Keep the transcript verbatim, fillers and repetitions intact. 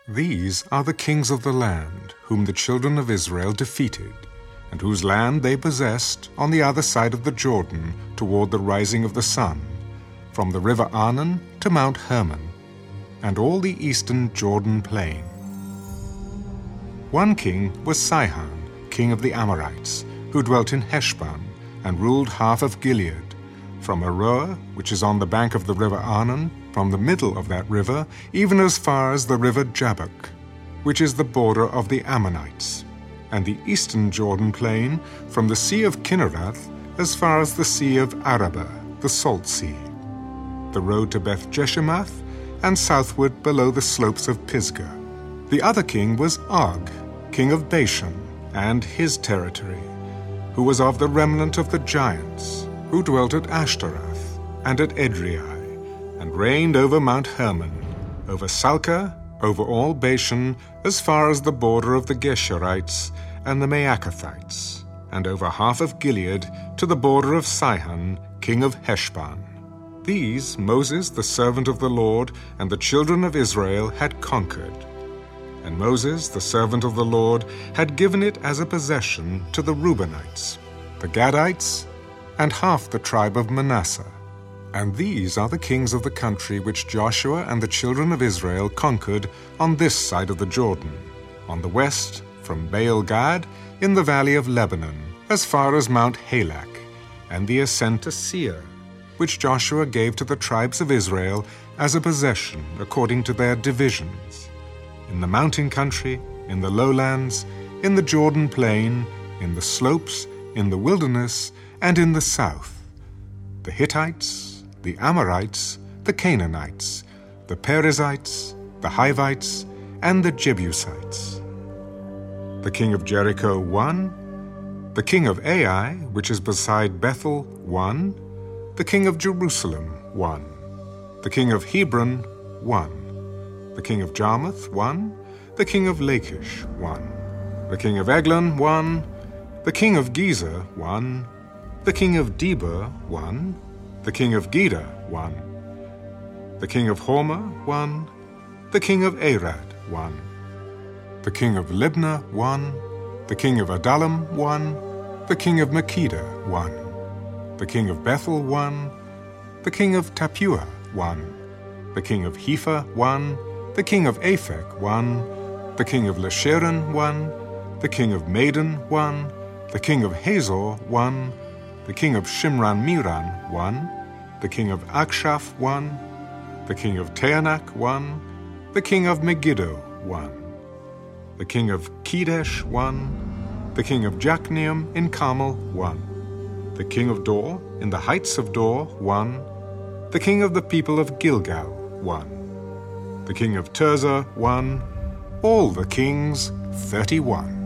These are the kings of the land, whom the children of Israel defeated, and whose land they possessed on the other side of the Jordan toward the rising of the sun, from the river Arnon to Mount Hermon, and all the eastern Jordan plain. One king was Sihon, king of the Amorites, who dwelt in Heshbon, and ruled half of Gilead, from Aroer, which is on the bank of the river Arnon, from the middle of that river, even as far as the river Jabbok, which is the border of the Ammonites, and the eastern Jordan plain, from the sea of Kinnereth as far as the sea of Arabah, the Salt Sea, the road to Beth Jeshimoth, and southward below the slopes of Pisgah. The other king was Og, king of Bashan, and his territory, who was of the remnant of the giants, who dwelt at Ashtaroth and at Edrei, and reigned over Mount Hermon, over Salcah, over all Bashan, as far as the border of the Geshurites and the Maacathites, and over half of Gilead to the border of Sihon, king of Heshbon. These Moses, the servant of the Lord, and the children of Israel had conquered. And Moses, the servant of the Lord, had given it as a possession to the Reubenites, the Gadites, and half the tribe of Manasseh. And these are the kings of the country which Joshua and the children of Israel conquered on this side of the Jordan, on the west from Baal-Gad in the valley of Lebanon, as far as Mount Halak, and the ascent to Seir, which Joshua gave to the tribes of Israel as a possession according to their divisions, in the mountain country, in the lowlands, in the Jordan plain, in the slopes, in the wilderness, and in the south, the Hittites, the Amorites, the Canaanites, the Perizzites, the Hivites, and the Jebusites. The king of Jericho won, the king of Ai, which is beside Bethel, won, the king of Jerusalem won, the king of Hebron won, the king of Jarmuth won, the king of Lachish won, the king of Eglon won, the king of Gezer won, the king of Debir won, the king of Geder won, the king of Hormah won, the king of Arad won, the king of Libnah won, the king of Adullam won, the king of Makkedah won, the king of Bethel won, the king of Tappuah won, the king of Hepher won, the king of Aphek won, the king of Lasharon won, the king of Madon won, the king of Hazor won, the king of Shimron-Meron won, the king of Akshaph won, the king of Taanach won, the king of Megiddo won, the king of Kedesh won, the king of Jokneam in Carmel won, the king of Dor in the heights of Dor won, the king of the people of Gilgal won, the king of Tirzah won, all the kings thirty-one.